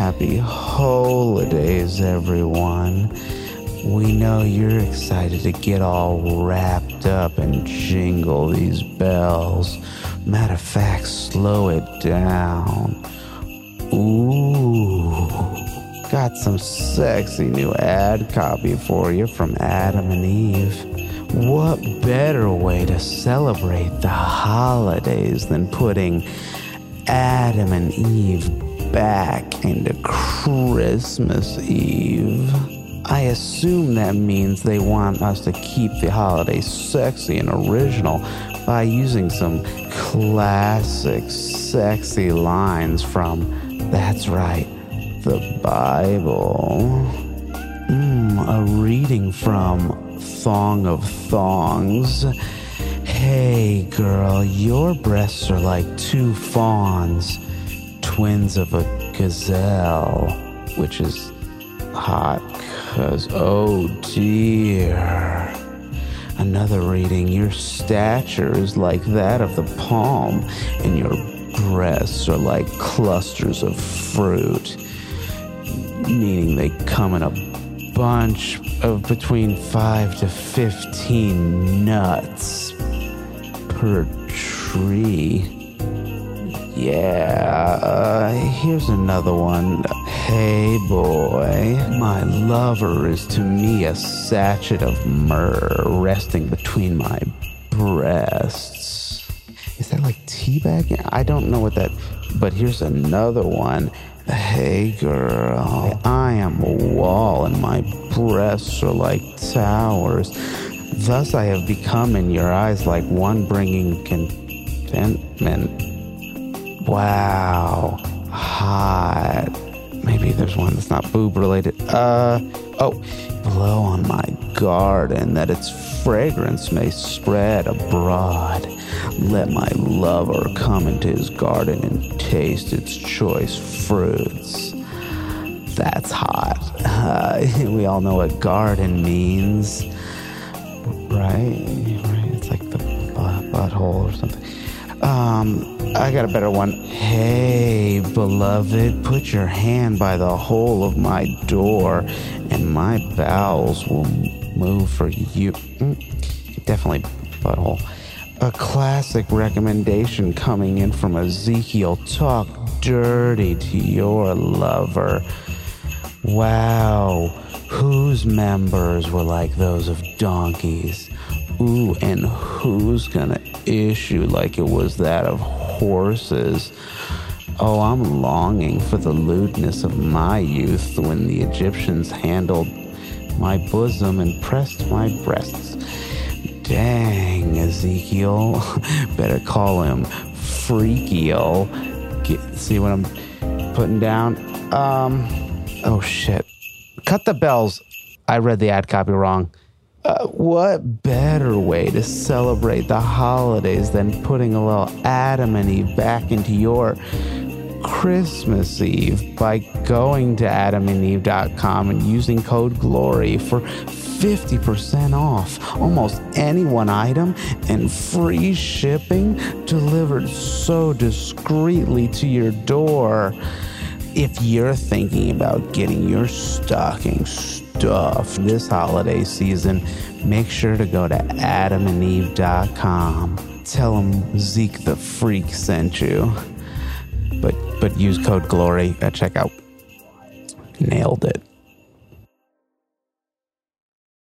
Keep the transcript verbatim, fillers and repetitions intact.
happy holidays, everyone. We know you're excited to get all wrapped up and jingle these bells. Matter of fact, slow it down. Ooh, got some sexy new ad copy for you from Adam and Eve. What better way to celebrate the holidays than putting Adam and Eve back into Christmas Eve? I assume that means they want us to keep the holiday sexy and original by using some classic sexy lines from, that's right, the Bible. Mm, a reading from Thong of Thongs. Hey girl, your breasts are like two fawns, twins of a gazelle, which is hot cause, oh dear. Another reading, your stature is like that of the palm, and your breasts are like clusters of fruit, meaning they come in a bunch of between five to fifteen nuts per tree. Yeah, uh, here's another one. Hey boy, my lover is to me a sachet of myrrh resting between my breasts. Is that like teabagging? I don't know what that, but here's another one. Hey girl, I am a wall and my breasts are like towers. Thus I have become in your eyes like one bringing contentment. Wow, hot. Maybe there's one that's not boob related. Uh, oh, blow on my garden that its fragrance may spread abroad. Let my lover come into his garden and taste its choice fruits. That's hot. Uh, we all know what garden means, right? Right? It's like the butt, butthole or something. Um, I got a better one. Hey, beloved, put your hand by the hole of my door, and my bowels will move for you. Mm, definitely butthole. A classic recommendation coming in from Ezekiel. Talk dirty to your lover. Wow, whose members were like those of donkeys? Ooh, and who's gonna issue like it was that of horses? Oh, I'm longing for the lewdness of my youth when the Egyptians handled my bosom and pressed my breasts. Dang, Ezekiel. Better call him Freakiel. Get, see what I'm putting down? Um, oh shit. Cut the bells. I read the ad copy wrong. Uh, what better way to celebrate the holidays than putting a little Adam and Eve back into your Christmas Eve by going to adam and eve dot com and using code GLORY for fifty percent off almost any one item and free shipping delivered so discreetly to your door. If you're thinking about getting your stocking stuffed this holiday season, make sure to go to adam and eve dot com. Tell them Zeke the Freak sent you. But but use code GLORY at checkout. Nailed it.